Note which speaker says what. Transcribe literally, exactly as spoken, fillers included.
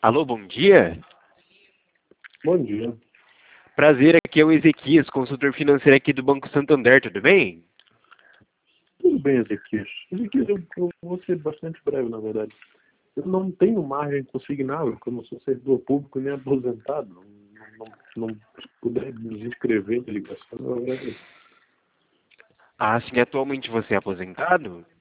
Speaker 1: Alô, bom dia.
Speaker 2: Bom dia.
Speaker 1: Prazer, aqui é o Ezequias, consultor financeiro aqui do Banco Santander, tudo bem?
Speaker 2: Tudo bem, Ezequias. Ezequias, eu, eu vou ser bastante breve, na verdade. Eu não tenho margem consignável, porque eu não sou servidor público nem aposentado. Não, não, não, não puder nos inscrever na ligação, eu agradeço.
Speaker 1: Ah, sim, atualmente você é aposentado?